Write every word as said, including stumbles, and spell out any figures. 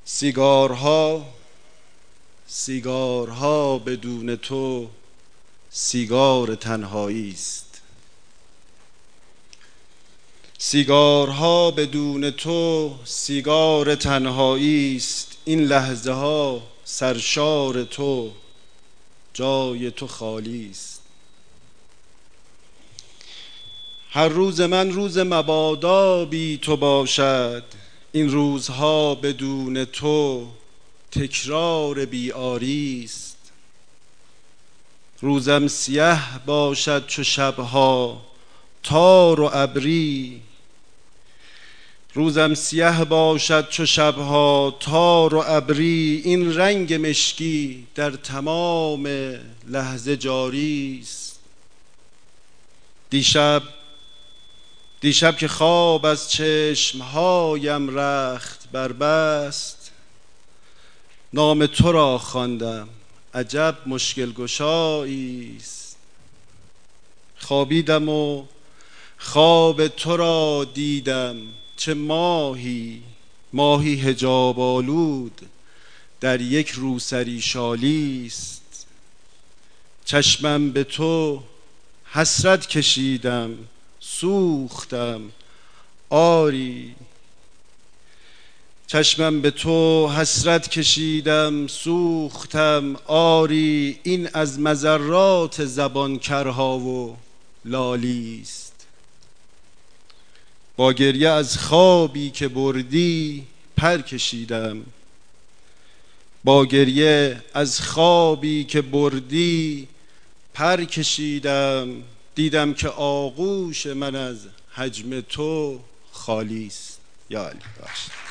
سیگارها سیگارها بدون تو سیگار تنهایی است. سیگارها بدون تو سیگار تنهایی است. این لحظه ها سرشار تو جای تو خالی است. هر روز من روز مبادا بی تو باشد. این روزها بدون تو تکرار بی‌آری است. روزم سیه باشد چو شبها تار و ابری. روزم سیه باشد چو شبها تار و ابری. این رنگ مشکی در تمام لحظه جاری است. دیشب دیشب که خواب از چشمهایم رخت بربست، نام تو را خواندم عجب مشکل گشایی است. خوابیدم و خواب تو را دیدم، چه ماهی ماهی حجاب آلود در یک روسری شالی است. چشمم به تو حسرت کشیدم سوختم آری. چشمم به تو حسرت کشیدم سوختم آری. این از مضرات زبانکرها و لالی است. با گریه از خوابی که بردی پر کشیدم. با گریه از خوابی که بردی پر کشیدم. دیدم که آغوش من از حجم تو خالی است. یا علی بخش.